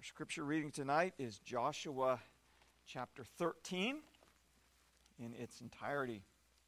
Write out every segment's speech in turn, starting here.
Our scripture reading tonight is Joshua chapter 13 in its entirety.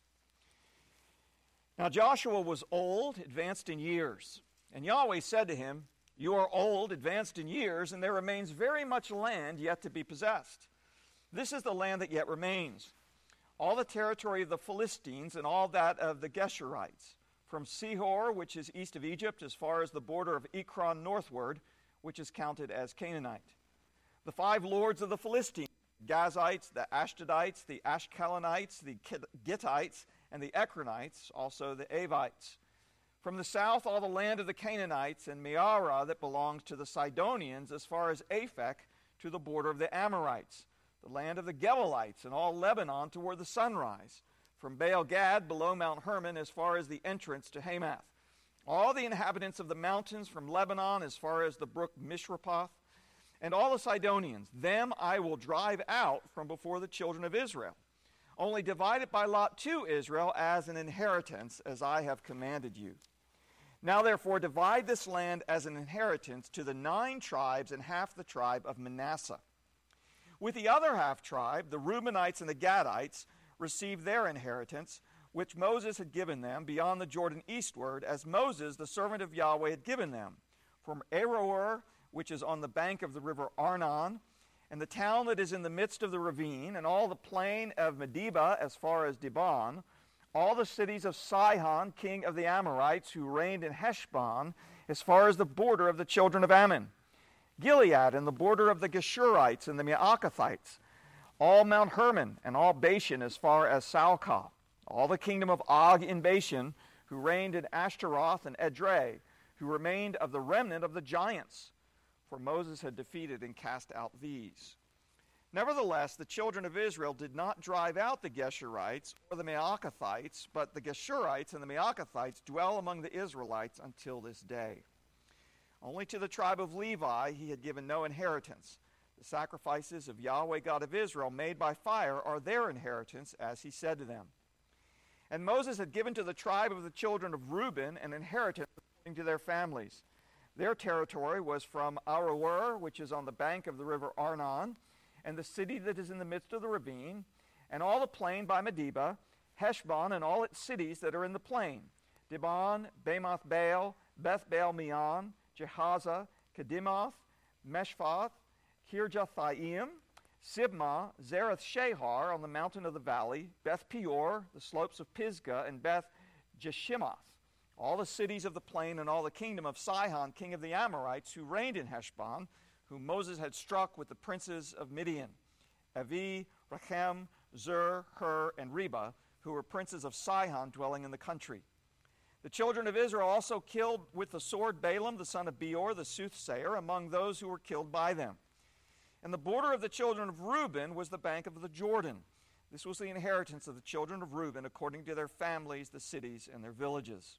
Now Joshua was old, advanced in years, and Yahweh said to him, "You are old, advanced in years, and there remains very much land yet to be possessed. This is the land that yet remains, all the territory of the Philistines and all that of the Geshurites, from Sihor, which is east of Egypt, as far as the border of Ekron northward, which is counted as Canaanite. The 5 lords of the Philistines, the Gazites, the Ashdodites, the Ashkelonites, the Gittites, and the Ekronites, also the Avites. From the south, all the land of the Canaanites, and Meara that belongs to the Sidonians, as far as Aphek, to the border of the Amorites, the land of the Gebalites, and all Lebanon toward the sunrise, from Baal-Gad below Mount Hermon, as far as the entrance to Hamath. All the inhabitants of the mountains from Lebanon as far as the brook Mishrapoth, and all the Sidonians, them I will drive out from before the children of Israel. Only divide it by lot to Israel as an inheritance, as I have commanded you. Now therefore divide this land as an inheritance to the 9 tribes and half the tribe of Manasseh. With the other half tribe, the Reubenites and the Gadites received their inheritance, which Moses had given them beyond the Jordan eastward, as Moses, the servant of Yahweh, had given them, from Aroer, which is on the bank of the river Arnon, and the town that is in the midst of the ravine, and all the plain of Medeba as far as Dibon, all the cities of Sihon, king of the Amorites, who reigned in Heshbon, as far as the border of the children of Ammon, Gilead, and the border of the Geshurites and the Maacathites, all Mount Hermon, and all Bashan as far as Salcah, all the kingdom of Og in Bashan, who reigned in Ashtaroth and Edrei, who remained of the remnant of the giants, for Moses had defeated and cast out these. Nevertheless, the children of Israel did not drive out the Geshurites or the Maacathites, but the Geshurites and the Maacathites dwell among the Israelites until this day. Only to the tribe of Levi he had given no inheritance. The sacrifices of Yahweh God of Israel made by fire are their inheritance, as he said to them. And Moses had given to the tribe of the children of Reuben an inheritance according to their families. Their territory was from Aroer, which is on the bank of the river Arnon, and the city that is in the midst of the ravine, and all the plain by Medeba, Heshbon, and all its cities that are in the plain, Dibon, Bamoth Baal, Beth Baal Meon, Jehaza, Kedimoth, Meshphath, Kirjathaim, Sibmah, Zareth Shahar on the mountain of the valley, Beth Peor, the slopes of Pisgah, and Beth Jeshimoth, all the cities of the plain, and all the kingdom of Sihon, king of the Amorites, who reigned in Heshbon, whom Moses had struck with the princes of Midian, Avi, Rechem, Zur, Hur, and Reba, who were princes of Sihon dwelling in the country. The children of Israel also killed with the sword Balaam, the son of Beor, the soothsayer, among those who were killed by them. And the border of the children of Reuben was the bank of the Jordan. This was the inheritance of the children of Reuben according to their families, the cities, and their villages.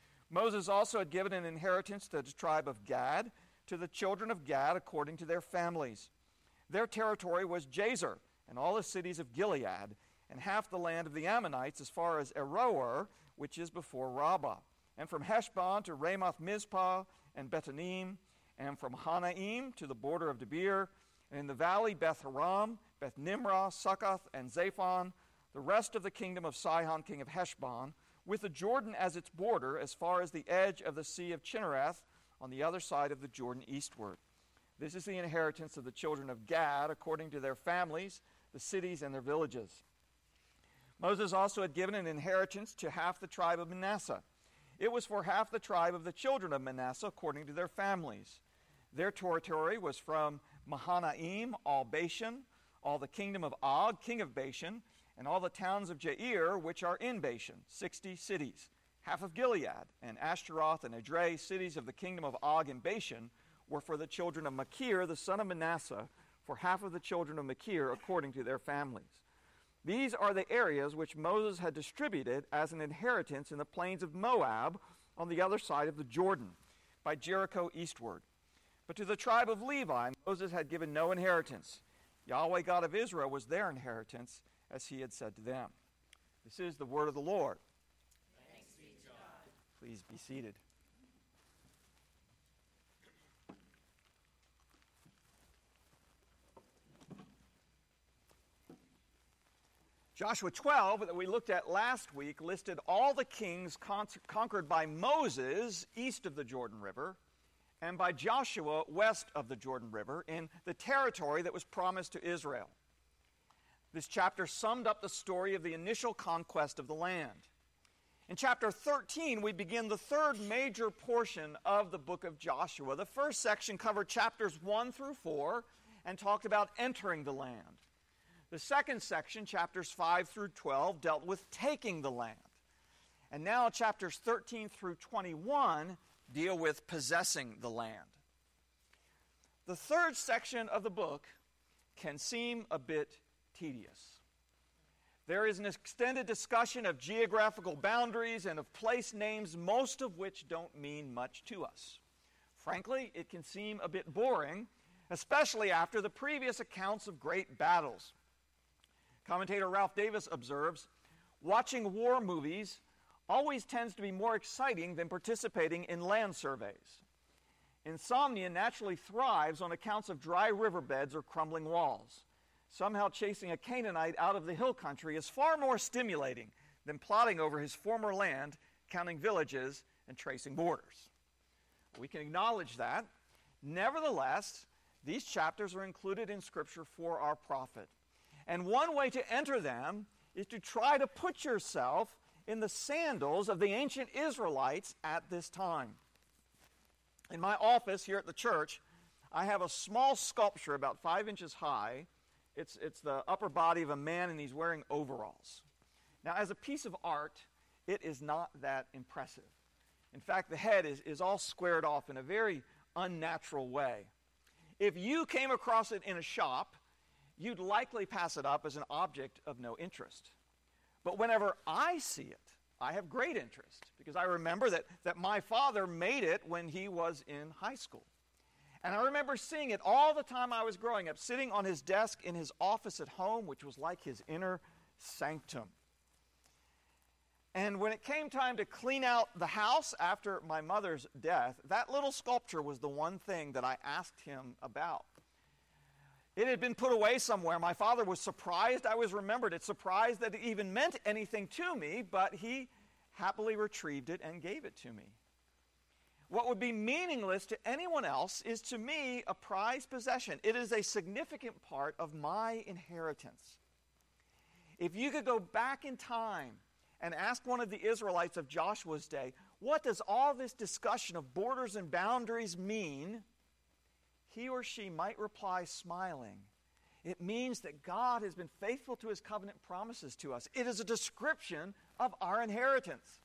Moses also had given an inheritance to the tribe of Gad, to the children of Gad according to their families. Their territory was Jazer, and all the cities of Gilead, and half the land of the Ammonites as far as Aroer, which is before Rabbah, and from Heshbon to Ramoth Mizpah and Betanim, and from Hanaim to the border of Debir, and in the valley Beth Haram, Beth Nimrah, Succoth, and Zaphon, the rest of the kingdom of Sihon, king of Heshbon, with the Jordan as its border, as far as the edge of the sea of Chinnereth, on the other side of the Jordan eastward. This is the inheritance of the children of Gad, according to their families, the cities, and their villages. Moses also had given an inheritance to half the tribe of Manasseh. It was for half the tribe of the children of Manasseh, according to their families. Their territory was from Mahanaim, all Bashan, all the kingdom of Og, king of Bashan, and all the towns of Jair, which are in Bashan, 60 cities. Half of Gilead, and Ashtaroth, and Edrei, cities of the kingdom of Og and Bashan, were for the children of Machir, the son of Manasseh, for half of the children of Machir, according to their families. These are the areas which Moses had distributed as an inheritance in the plains of Moab on the other side of the Jordan, by Jericho eastward. But to the tribe of Levi, Moses had given no inheritance. Yahweh God of Israel was their inheritance, as he had said to them. This is the word of the Lord. Thanks be to God. Please be seated. Joshua 12, that we looked at last week, listed all the kings conquered by Moses east of the Jordan River and by Joshua west of the Jordan River in the territory that was promised to Israel. This chapter summed up the story of the initial conquest of the land. In chapter 13, we begin the third major portion of the book of Joshua. The first section covered chapters 1 through 4 and talked about entering the land. The second section, chapters 5 through 12, dealt with taking the land. And now chapters 13 through 21 deal with possessing the land. The third section of the book can seem a bit tedious. There is an extended discussion of geographical boundaries and of place names, most of which don't mean much to us. Frankly, it can seem a bit boring, especially after the previous accounts of great battles. Commentator Ralph Davis observes, watching war movies always tends to be more exciting than participating in land surveys. Insomnia naturally thrives on accounts of dry riverbeds or crumbling walls. Somehow chasing a Canaanite out of the hill country is far more stimulating than plotting over his former land, counting villages, and tracing borders. We can acknowledge that. Nevertheless, these chapters are included in Scripture for our profit. And one way to enter them is to try to put yourself in the sandals of the ancient Israelites at this time. In my office here at the church, I have a small sculpture about 5 inches high. It's the upper body of a man, and he's wearing overalls. Now, as a piece of art, it is not that impressive. In fact, the head is all squared off in a very unnatural way. If you came across it in a shop, you'd likely pass it up as an object of no interest. But whenever I see it, I have great interest, because I remember that my father made it when he was in high school. And I remember seeing it all the time I was growing up, sitting on his desk in his office at home, which was like his inner sanctum. And when it came time to clean out the house after my mother's death, that little sculpture was the one thing that I asked him about. It had been put away somewhere. My father was surprised I was remembered. It surprised that it even meant anything to me, but he happily retrieved it and gave it to me. What would be meaningless to anyone else is to me a prized possession. It is a significant part of my inheritance. If you could go back in time and ask one of the Israelites of Joshua's day, what does all this discussion of borders and boundaries mean? He or she might reply smiling, it means that God has been faithful to his covenant promises to us. It is a description of our inheritance.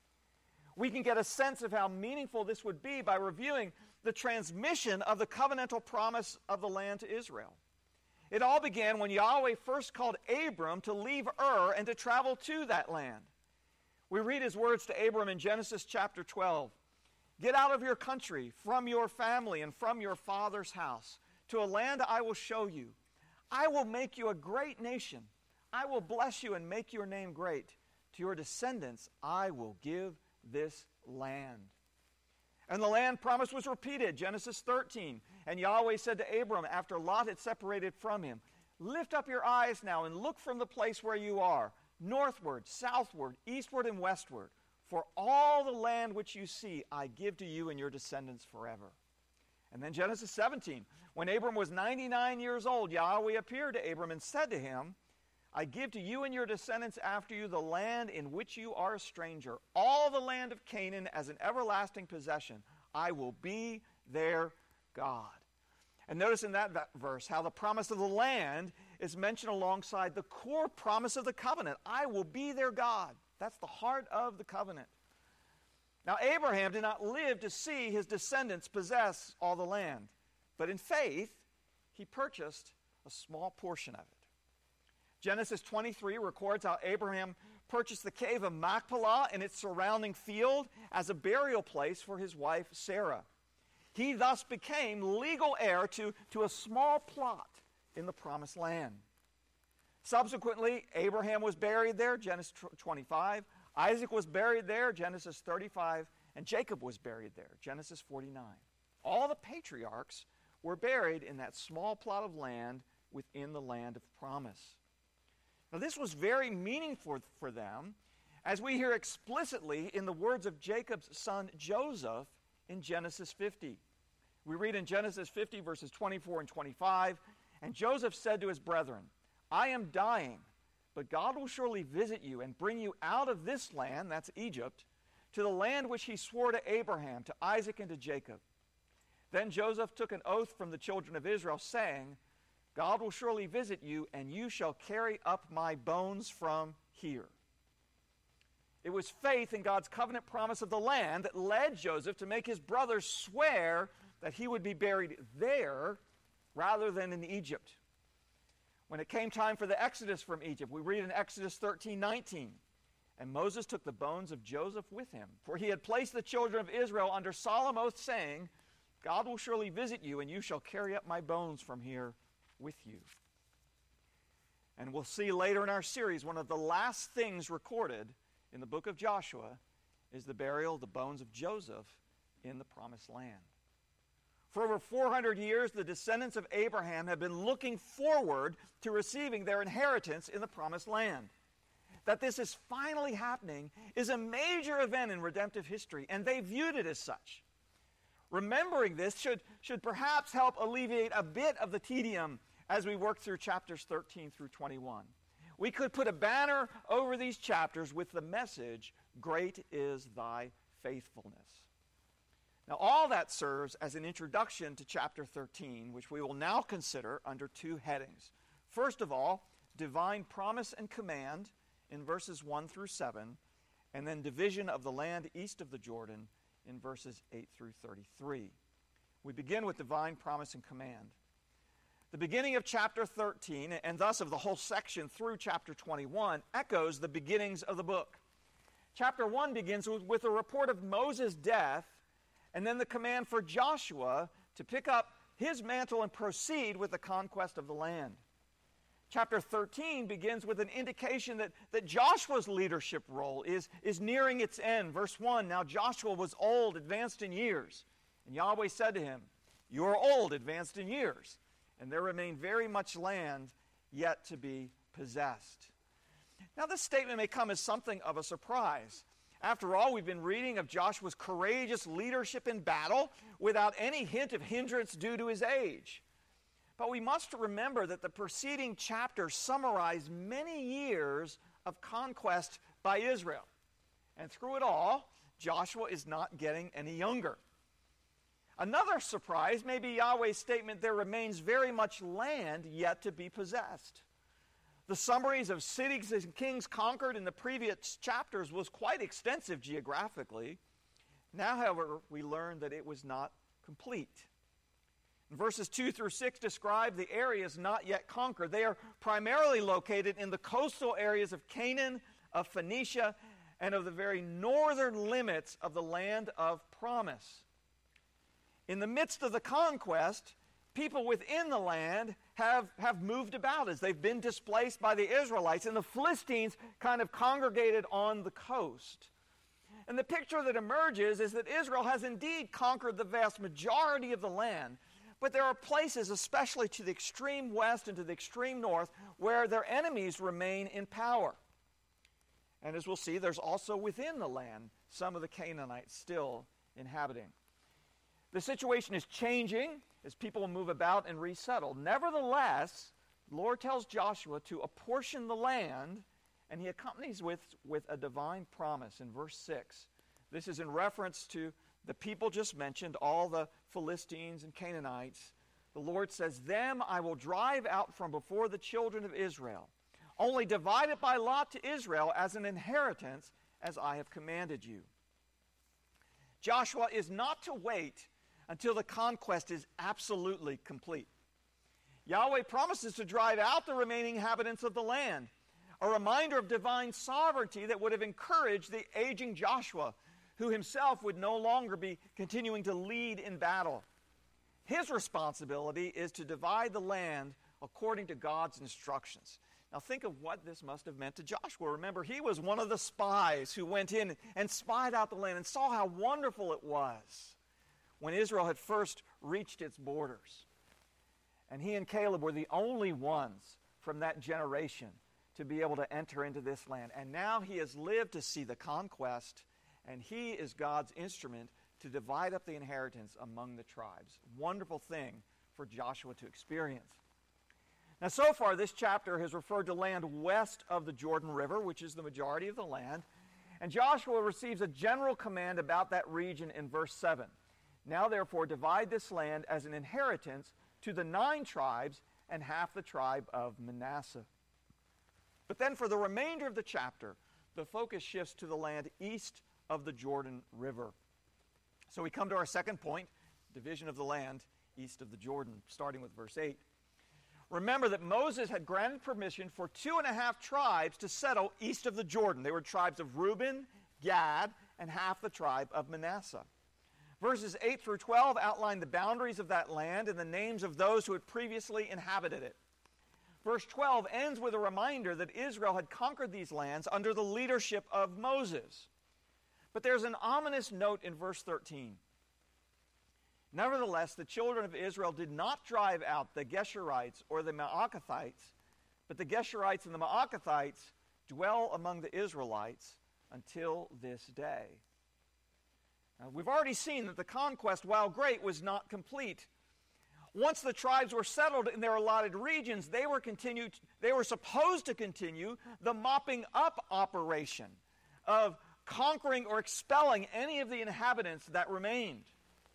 We can get a sense of how meaningful this would be by reviewing the transmission of the covenantal promise of the land to Israel. It all began when Yahweh first called Abram to leave Ur and to travel to that land. We read his words to Abram in Genesis chapter 12. Get out of your country, from your family, and from your father's house, to a land I will show you. I will make you a great nation. I will bless you and make your name great. To your descendants I will give this land. And the land promise was repeated, Genesis 13. And Yahweh said to Abram, after Lot had separated from him, lift up your eyes now and look from the place where you are, northward, southward, eastward, and westward. For all the land which you see, I give to you and your descendants forever. And then Genesis 17. When Abram was 99 years old, Yahweh appeared to Abram and said to him, I give to you and your descendants after you the land in which you are a stranger, all the land of Canaan as an everlasting possession. I will be their God. And notice in that verse how the promise of the land is mentioned alongside the core promise of the covenant. I will be their God. That's the heart of the covenant. Now, Abraham did not live to see his descendants possess all the land, but in faith, he purchased a small portion of it. Genesis 23 records how Abraham purchased the cave of Machpelah and its surrounding field as a burial place for his wife Sarah. He thus became legal heir to a small plot in the promised land. Subsequently, Abraham was buried there, Genesis 25. Isaac was buried there, Genesis 35. And Jacob was buried there, Genesis 49. All the patriarchs were buried in that small plot of land within the land of promise. Now, this was very meaningful for them, as we hear explicitly in the words of Jacob's son Joseph in Genesis 50. We read in Genesis 50, verses 24 and 25, "And Joseph said to his brethren, I am dying, but God will surely visit you and bring you out of this land," that's Egypt, "to the land which he swore to Abraham, to Isaac, and to Jacob." Then Joseph took an oath from the children of Israel, saying, "God will surely visit you, and you shall carry up my bones from here." It was faith in God's covenant promise of the land that led Joseph to make his brothers swear that he would be buried there rather than in Egypt. When it came time for the exodus from Egypt, we read in Exodus 13:19, "And Moses took the bones of Joseph with him, for he had placed the children of Israel under solemn oath, saying, God will surely visit you, and you shall carry up my bones from here with you." And we'll see later in our series, one of the last things recorded in the book of Joshua is the burial of the bones of Joseph in the promised land. For over 400 years, the descendants of Abraham have been looking forward to receiving their inheritance in the promised land. That this is finally happening is a major event in redemptive history, and they viewed it as such. Remembering this should perhaps help alleviate a bit of the tedium as we work through chapters 13 through 21. We could put a banner over these chapters with the message, "Great is thy faithfulness." Now, all that serves as an introduction to chapter 13, which we will now consider under two headings. First of all, divine promise and command in verses 1 through 7, and then division of the land east of the Jordan in verses 8 through 33. We begin with divine promise and command. The beginning of chapter 13, and thus of the whole section through chapter 21, echoes the beginnings of the book. Chapter 1 begins with a report of Moses' death, and then the command for Joshua to pick up his mantle and proceed with the conquest of the land. Chapter 13 begins with an indication that Joshua's leadership role is nearing its end. Verse 1, "Now Joshua was old, advanced in years, and Yahweh said to him, You are old, advanced in years, and there remain very much land yet to be possessed." Now this statement may come as something of a surprise. After all, we've been reading of Joshua's courageous leadership in battle without any hint of hindrance due to his age. But we must remember that the preceding chapters summarize many years of conquest by Israel. And through it all, Joshua is not getting any younger. Another surprise may be Yahweh's statement, "There remains very much land yet to be possessed." The summaries of cities and kings conquered in the previous chapters was quite extensive geographically. Now, however, we learn that it was not complete. Verses 2 through 6 describe the areas not yet conquered. They are primarily located in the coastal areas of Canaan, of Phoenicia, and of the very northern limits of the land of promise. In the midst of the conquest, people within the land have moved about as they've been displaced by the Israelites, and the Philistines kind of congregated on the coast. And the picture that emerges is that Israel has indeed conquered the vast majority of the land, but there are places, especially to the extreme west and to the extreme north, where their enemies remain in power. And as we'll see, there's also within the land some of the Canaanites still inhabiting. The situation is changing as people move about and resettle. Nevertheless, the Lord tells Joshua to apportion the land, and he accompanies with a divine promise in verse 6. This is in reference to the people just mentioned, all the Philistines and Canaanites. The Lord says, "Them I will drive out from before the children of Israel. Only divide it by lot to Israel as an inheritance, as I have commanded you." Joshua is not to wait until the conquest is absolutely complete. Yahweh promises to drive out the remaining inhabitants of the land, a reminder of divine sovereignty that would have encouraged the aging Joshua, who himself would no longer be continuing to lead in battle. His responsibility is to divide the land according to God's instructions. Now think of what this must have meant to Joshua. Remember, he was one of the spies who went in and spied out the land and saw how wonderful it was when Israel had first reached its borders. And he and Caleb were the only ones from that generation to be able to enter into this land. And now he has lived to see the conquest, and he is God's instrument to divide up the inheritance among the tribes. Wonderful thing for Joshua to experience. Now, so far, this chapter has referred to land west of the Jordan River, which is the majority of the land. And Joshua receives a general command about that region in verse 7. Now, therefore, divide this land as an inheritance to the 9 tribes and half the tribe of Manasseh. But then for the remainder of the chapter, the focus shifts to the land east of the Jordan River. So we come to our second point, division of the land east of the Jordan, starting with verse 8. Remember that Moses had granted permission for 2.5 tribes to settle east of the Jordan. They were tribes of Reuben, Gad, and half the tribe of Manasseh. Verses 8 through 12 outline the boundaries of that land and the names of those who had previously inhabited it. Verse 12 ends with a reminder that Israel had conquered these lands under the leadership of Moses. But there's an ominous note in verse 13. Nevertheless, the children of Israel did not drive out the Geshurites or the Maacathites, but the Geshurites and the Maacathites dwell among the Israelites until this day. Now, we've already seen that the conquest, while great, was not complete. Once the tribes were settled in their allotted regions, they were supposed to continue the mopping up operation of conquering or expelling any of the inhabitants that remained.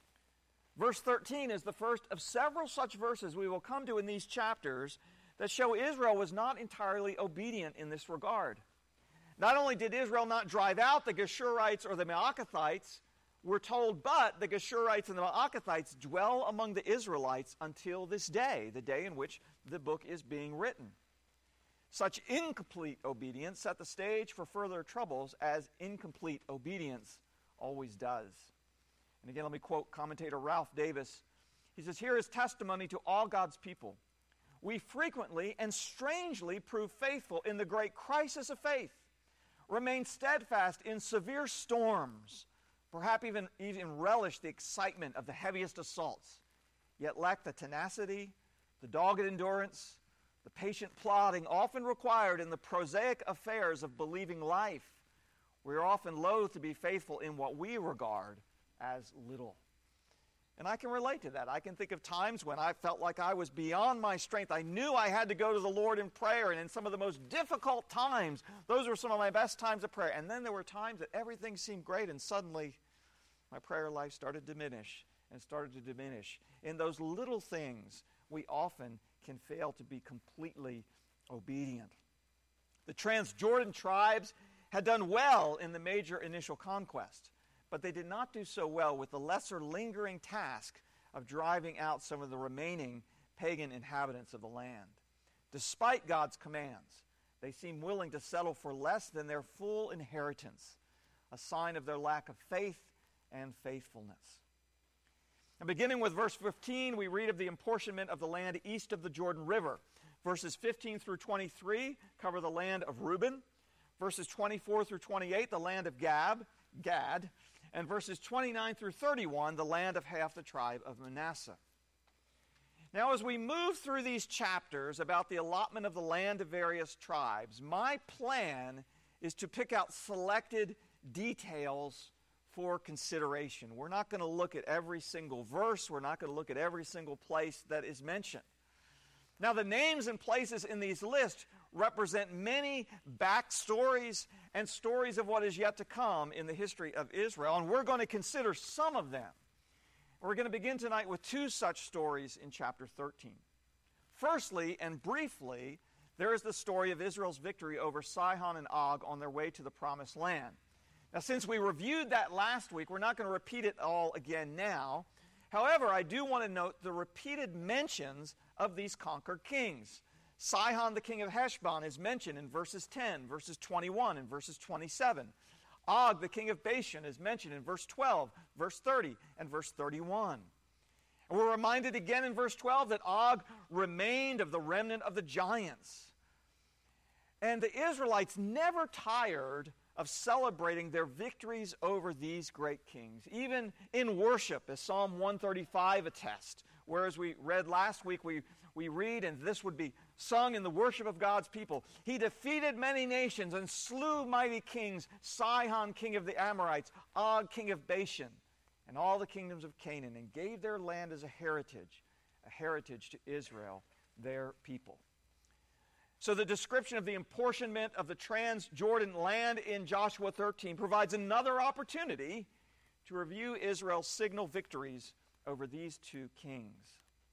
Verse 13 is the first of several such verses we will come to in these chapters that show Israel was not entirely obedient in this regard. Not only did Israel not drive out the Geshurites or the Maacathites, we're told, but the Geshurites and the Maacathites dwell among the Israelites until this day, the day in which the book is being written. Such incomplete obedience set the stage for further troubles, as incomplete obedience always does. And again, let me quote commentator Ralph Davis. He says, "Here is testimony to all God's people. We frequently and strangely prove faithful in the great crisis of faith, remain steadfast in severe storms, perhaps even relish the excitement of the heaviest assaults, yet lack the tenacity, the dogged endurance, the patient plodding often required in the prosaic affairs of believing life. We are often loath to be faithful in what we regard as little." And I can relate to that. I can think of times when I felt like I was beyond my strength. I knew I had to go to the Lord in prayer, and in some of the most difficult times, those were some of my best times of prayer. And then there were times that everything seemed great, and suddenly my prayer life started to diminish and started to diminish. In those little things, we often can fail to be completely obedient. The Transjordan tribes had done well in the major initial conquest, but they did not do so well with the lesser lingering task of driving out some of the remaining pagan inhabitants of the land. Despite God's commands, they seem willing to settle for less than their full inheritance, a sign of their lack of faith and faithfulness. Now, beginning with verse 15, we read of the apportionment of the land east of the Jordan River. Verses 15 through 23 cover the land of Reuben. Verses 24 through 28, the land of Gad. And verses 29 through 31, the land of half the tribe of Manasseh. Now, as we move through these chapters about the allotment of the land of various tribes, my plan is to pick out selected details for consideration. We're not going to look at every single verse. We're not going to look at every single place that is mentioned. Now, the names and places in these lists represent many backstories and stories of what is yet to come in the history of Israel, and we're going to consider some of them. We're going to begin tonight with 2 such stories in chapter 13. Firstly, and briefly, there is the story of Israel's victory over Sihon and Og on their way to the Promised Land. Now, since we reviewed that last week, we're not going to repeat it all again now. However, I do want to note the repeated mentions of these conquered kings. Sihon, the king of Heshbon, is mentioned in verses 10, verses 21, and verses 27. Og, the king of Bashan, is mentioned in verse 12, verse 30, and verse 31. And we're reminded again in verse 12 that Og remained of the remnant of the giants. And the Israelites never tired of celebrating their victories over these great kings, even in worship, as Psalm 135 attests. Whereas we read last week, we we read, and this would be sung in the worship of God's people, he defeated many nations and slew mighty kings, Sihon, king of the Amorites, Og, king of Bashan, and all the kingdoms of Canaan, and gave their land as a heritage to Israel, their people. So the description of the apportionment of the Transjordan land in Joshua 13 provides another opportunity to review Israel's signal victories over these two kings.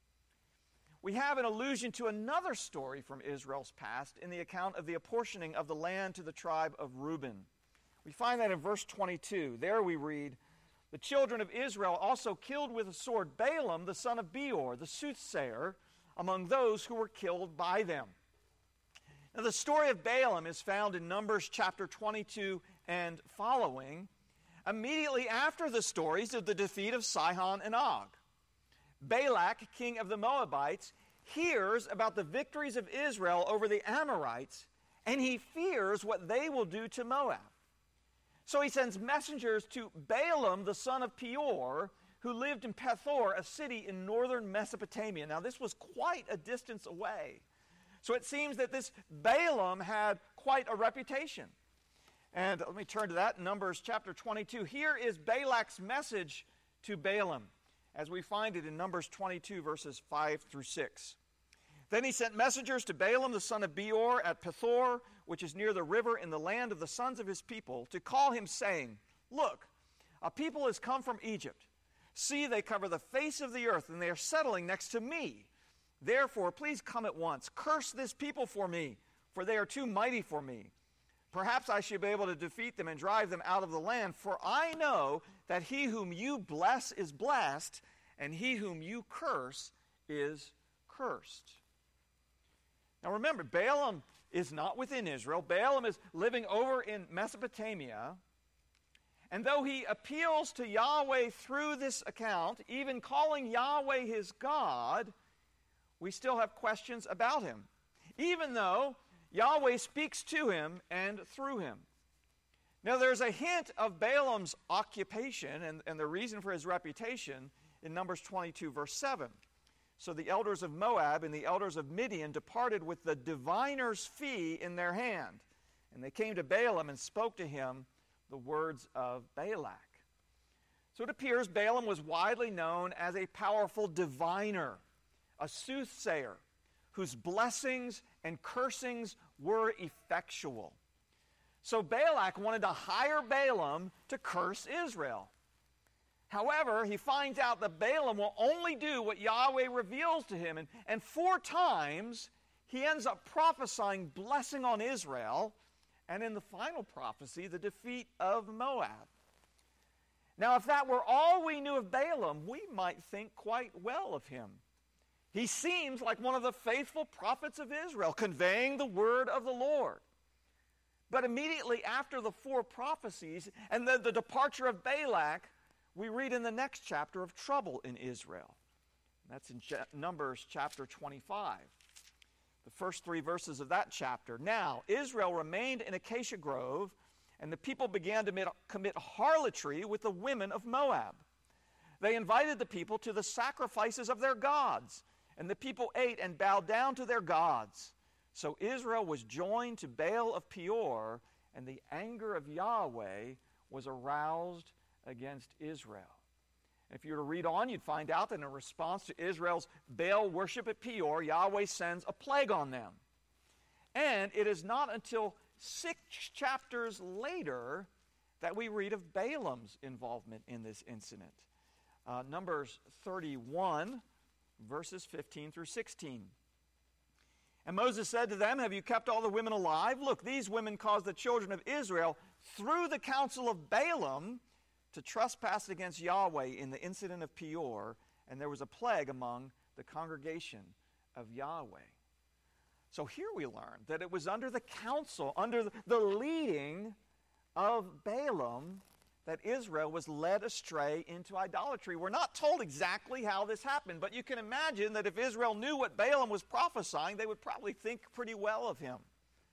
We have an allusion to another story from Israel's past in the account of the apportioning of the land to the tribe of Reuben. We find that in verse 22. There we read, "The children of Israel also killed with a sword Balaam, the son of Beor, the soothsayer, among those who were killed by them." Now, the story of Balaam is found in Numbers chapter 22 and following, immediately after the stories of the defeat of Sihon and Og. Balak, king of the Moabites, hears about the victories of Israel over the Amorites, and he fears what they will do to Moab. So he sends messengers to Balaam, the son of Peor, who lived in Pethor, a city in northern Mesopotamia. Now, this was quite a distance away. So it seems that this Balaam had quite a reputation. And let me turn to that, Numbers chapter 22. Here is Balak's message to Balaam, as we find it in Numbers 22, verses 5 through 6. "Then he sent messengers to Balaam, the son of Beor, at Pethor, which is near the river in the land of the sons of his people, to call him, saying, 'Look, a people has come from Egypt. See, they cover the face of the earth, and they are settling next to me. Therefore, please come at once. Curse this people for me, for they are too mighty for me. Perhaps I should be able to defeat them and drive them out of the land, for I know that he whom you bless is blessed, and he whom you curse is cursed.'" Now remember, Balaam is not within Israel. Balaam is living over in Mesopotamia. And though he appeals to Yahweh through this account, even calling Yahweh his God, we still have questions about him, even though Yahweh speaks to him and through him. Now, there's a hint of Balaam's occupation and the reason for his reputation in Numbers 22, verse 7. "So the elders of Moab and the elders of Midian departed with the diviner's fee in their hand, and they came to Balaam and spoke to him the words of Balak." So it appears Balaam was widely known as a powerful diviner, a soothsayer, whose blessings and cursings were effectual. So Balak wanted to hire Balaam to curse Israel. However, he finds out that Balaam will only do what Yahweh reveals to him, and 4 times he ends up prophesying blessing on Israel, and in the final prophecy, the defeat of Moab. Now, if that were all we knew of Balaam, we might think quite well of him. He seems like one of the faithful prophets of Israel, conveying the word of the Lord. But immediately after the 4 prophecies and the departure of Balak, we read in the next chapter of trouble in Israel. That's in Numbers chapter 25. The first 3 verses of that chapter. "Now, Israel remained in Acacia Grove, and the people began to commit harlotry with the women of Moab. They invited the people to the sacrifices of their gods, and the people ate and bowed down to their gods. So Israel was joined to Baal of Peor, and the anger of Yahweh was aroused against Israel." If you were to read on, you'd find out that in response to Israel's Baal worship at Peor, Yahweh sends a plague on them. And it is not until 6 chapters later that we read of Balaam's involvement in this incident. Numbers 31, verses 15 through 16. "And Moses said to them, 'Have you kept all the women alive? Look, these women caused the children of Israel, through the counsel of Balaam, to trespass against Yahweh in the incident of Peor, and there was a plague among the congregation of Yahweh.'" So here we learn that it was under the counsel, under the leading of Balaam, that Israel was led astray into idolatry. We're not told exactly how this happened, but you can imagine that if Israel knew what Balaam was prophesying, they would probably think pretty well of him.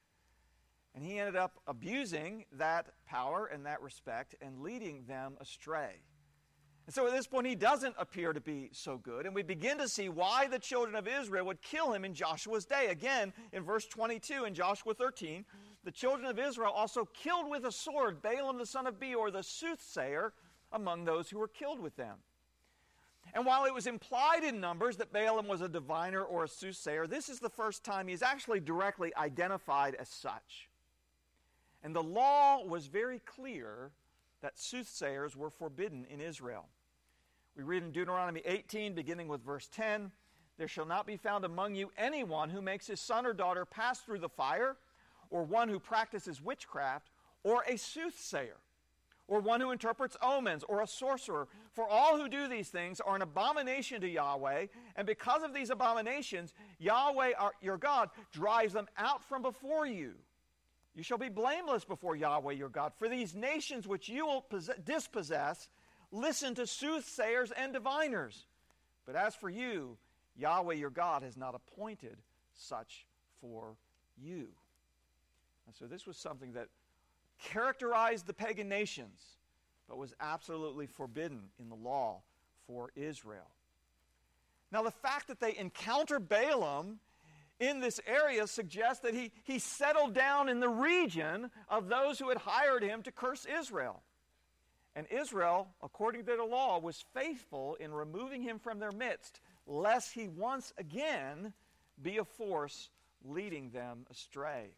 And he ended up abusing that power and that respect and leading them astray. So at this point, he doesn't appear to be so good, and we begin to see why the children of Israel would kill him in Joshua's day. Again, in verse 22 in Joshua 13, the children of Israel also killed with a sword Balaam the son of Beor, the soothsayer, among those who were killed with them. And while it was implied in Numbers that Balaam was a diviner or a soothsayer, this is the first time he's actually directly identified as such. And the law was very clear that soothsayers were forbidden in Israel. We read in Deuteronomy 18, beginning with verse 10, "There shall not be found among you anyone who makes his son or daughter pass through the fire, or one who practices witchcraft, or a soothsayer, or one who interprets omens, or a sorcerer. For all who do these things are an abomination to Yahweh, and because of these abominations, Yahweh your God drives them out from before you. You shall be blameless before Yahweh your God, for these nations which you will dispossess listen to soothsayers and diviners. But as for you, Yahweh your God has not appointed such for you." And so this was something that characterized the pagan nations, but was absolutely forbidden in the law for Israel. Now, the fact that they encounter Balaam in this area suggests that he settled down in the region of those who had hired him to curse Israel. And Israel, according to the law, was faithful in removing him from their midst, lest he once again be a force leading them astray.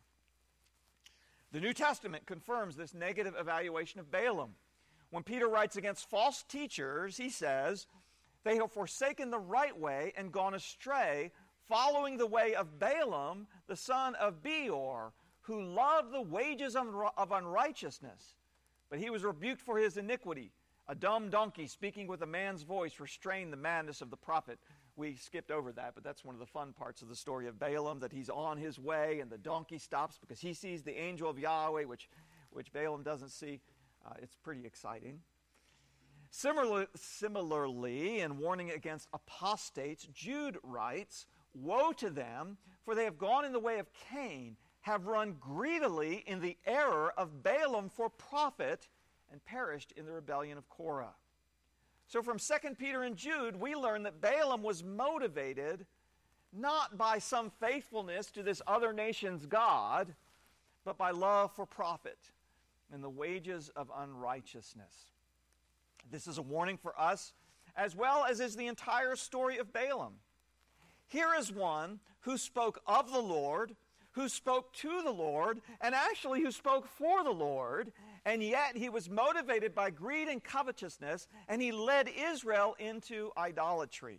The New Testament confirms this negative evaluation of Balaam. When Peter writes against false teachers, he says, "They have forsaken the right way and gone astray, following the way of Balaam, the son of Beor, who loved the wages of unrighteousness. But he was rebuked for his iniquity. A dumb donkey speaking with a man's voice restrained the madness of the prophet." We skipped over that, but that's one of the fun parts of the story of Balaam, that he's on his way and the donkey stops because he sees the angel of Yahweh, which Balaam doesn't see. It's pretty exciting. Similarly, in warning against apostates, Jude writes, "Woe to them, for they have gone in the way of Cain, have run greedily in the error of Balaam for profit, and perished in the rebellion of Korah." So from 2 Peter and Jude, we learn that Balaam was motivated not by some faithfulness to this other nation's god, but by love for profit and the wages of unrighteousness. This is a warning for us, as well as is the entire story of Balaam. Here is one who spoke of the Lord, who spoke to the Lord, and actually who spoke for the Lord, and yet he was motivated by greed and covetousness, and he led Israel into idolatry.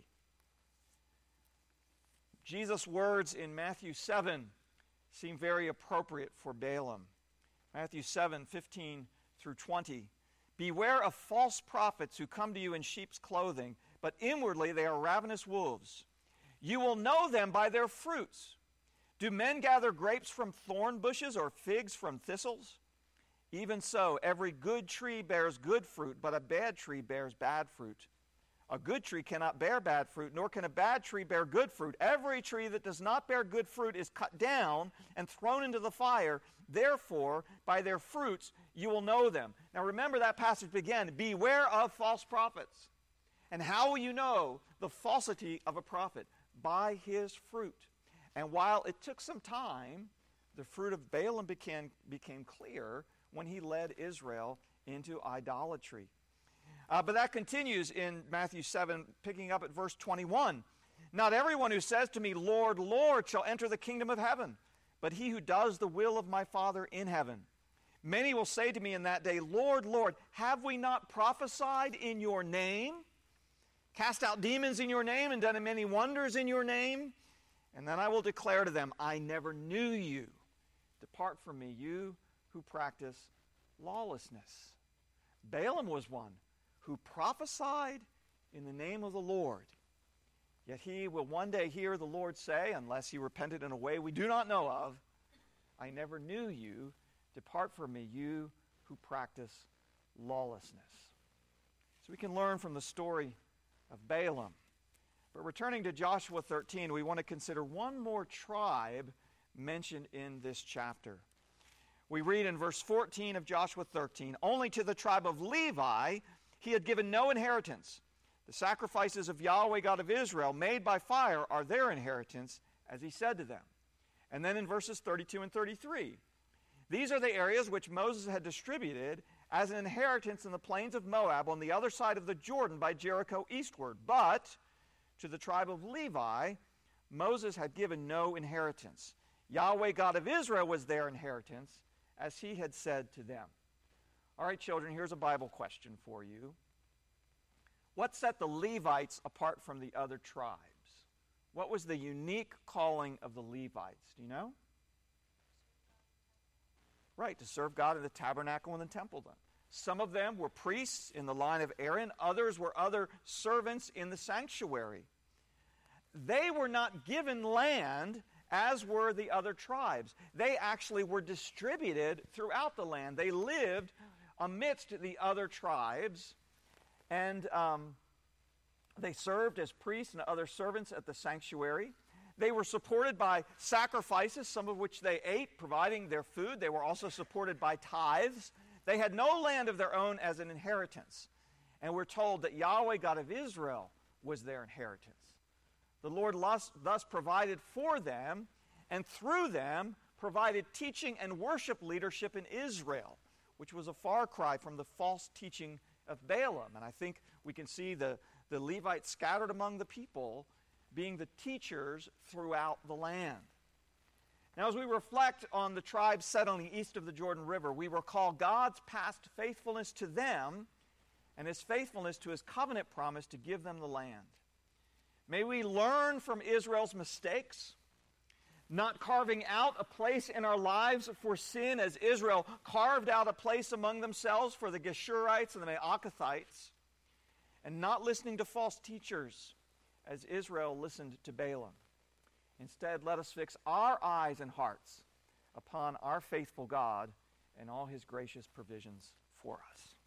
Jesus' words in Matthew 7 seem very appropriate for Balaam. Matthew 7:15 through 20. "Beware of false prophets who come to you in sheep's clothing, but inwardly they are ravenous wolves. You will know them by their fruits. Do men gather grapes from thorn bushes or figs from thistles? Even so, every good tree bears good fruit, but a bad tree bears bad fruit. A good tree cannot bear bad fruit, nor can a bad tree bear good fruit. Every tree that does not bear good fruit is cut down and thrown into the fire. Therefore, by their fruits you will know them." Now remember that passage began, "Beware of false prophets." And how will you know the falsity of a prophet? By his fruit. And while it took some time, the fruit of Balaam became clear when he led Israel into idolatry. But that continues in Matthew 7, picking up at verse 21. "Not everyone who says to me, 'Lord, Lord,' shall enter the kingdom of heaven, but he who does the will of my Father in heaven. Many will say to me in that day, 'Lord, Lord, have we not prophesied in your name, cast out demons in your name, and done many wonders in your name?' And then I will declare to them, 'I never knew you. Depart from me, you who practice lawlessness.'" Balaam was one who prophesied in the name of the Lord. Yet he will one day hear the Lord say, unless he repented in a way we do not know of, "I never knew you. Depart from me, you who practice lawlessness." So we can learn from the story of Balaam. But returning to Joshua 13, we want to consider one more tribe mentioned in this chapter. We read in verse 14 of Joshua 13, "Only to the tribe of Levi he had given no inheritance. The sacrifices of Yahweh God of Israel made by fire are their inheritance, as he said to them. And then in verses 32 and 33, these are the areas which Moses had distributed as an inheritance in the plains of Moab on the other side of the Jordan by Jericho eastward. But to the tribe of Levi, Moses had given no inheritance. Yahweh God of Israel was their inheritance, as he had said to them. All right, children, here's a Bible question for you. What set the Levites apart from the other tribes? What was the unique calling of the Levites? Do you know? Right, to serve God in the tabernacle and the temple. Some of them were priests in the line of Aaron. Others were other servants in the sanctuary. They were not given land as were the other tribes. They actually were distributed throughout the land. They lived amidst the other tribes, and they served as priests and other servants at the sanctuary. They were supported by sacrifices, some of which they ate, providing their food. They were also supported by tithes. They had no land of their own as an inheritance. And we're told that Yahweh God of Israel was their inheritance. The Lord thus provided for them, and through them provided teaching and worship leadership in Israel, which was a far cry from the false teaching of Balaam. And I think we can see the Levites scattered among the people being the teachers throughout the land. Now, as we reflect on the tribes settling east of the Jordan River, we recall God's past faithfulness to them and his faithfulness to his covenant promise to give them the land. May we learn from Israel's mistakes, not carving out a place in our lives for sin as Israel carved out a place among themselves for the Geshurites and the Maacathites, and not listening to false teachers as Israel listened to Balaam. Instead, let us fix our eyes and hearts upon our faithful God and all his gracious provisions for us.